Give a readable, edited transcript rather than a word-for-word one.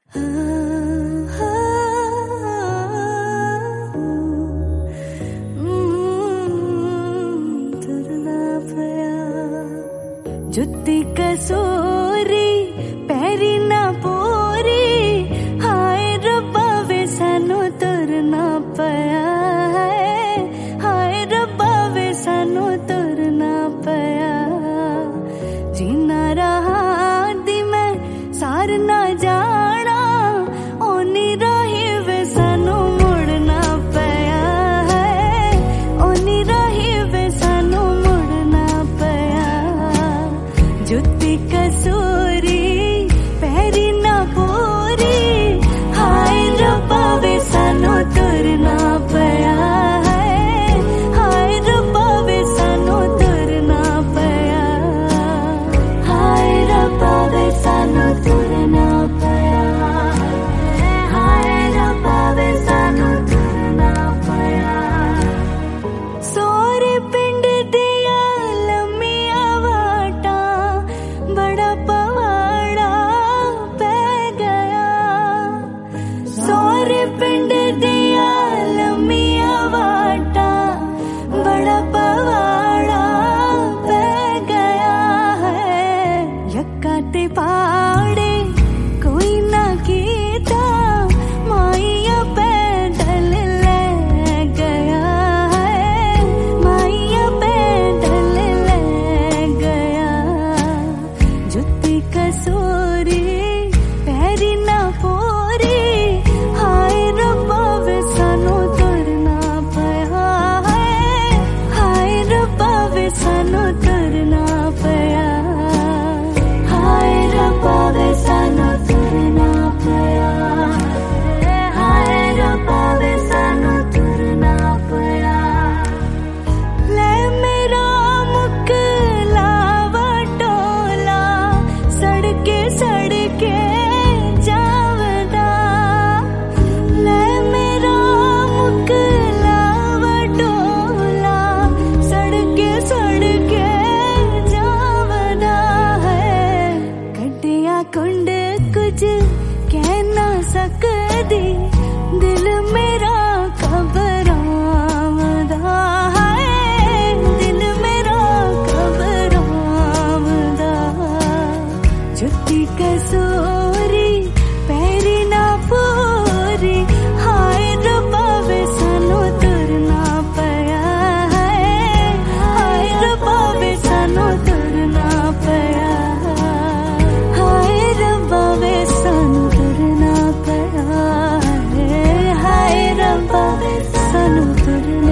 जुत्ती कसोरी पैरी ना पोरी हाय रब्बा वे सानू तुरना पया हाय रब्बा वे सानू तुरना पया जीना रहा दी मैं सार ना जाना ओनी रही वे सानू मुड़ना पया ओनी रही वे सानू मुड़ना पया जुत्ती कसोरी पैरी ना पोरी हाय रब्बा वे सानू तुरना पया हाय रब्बा वे सानू तुरना पया हाय रब्बा वे सानू तुरना पया हाय रब्बा वे सानू तुरना पया सोरे पिंड दिया लम्मिया वाटा बड़ा पवाड़ा पै गया सोरे पिंड दिया लम्मिया वाटा बड़ा पवाड़ा पै गया है यक्का ते पाड़े कोई ना कीता माइया पैदल ले गया है माइया पैदल ले गया जुत्ती कसोरी पैरी ना पोरी हाय रब्बा वे सानू तुरना पया हाय रब्बा वे सानू तुरना पया हाय रब्बा वे सानू तुरना पया हाय रब्बा वे सानू तुरना पया ले मेरा मुकला वटोला सड़के सड़के जावदा ले मेरा मुकला वटोला सड़के सड़के जावदा है कटिया कुंड कुछ कह ना सकदी दिल मेरा घबरावदा है दिल मेरा घबरावदा जुत्ती कसोरी पैरी ना पोरी हाय रब्बा वे सानू तुरना पया हाय रब्बा वे सानू तुरना पया हाय रब्बा वे सानू तुरना पया हाय रब्बा वे सानू तुरना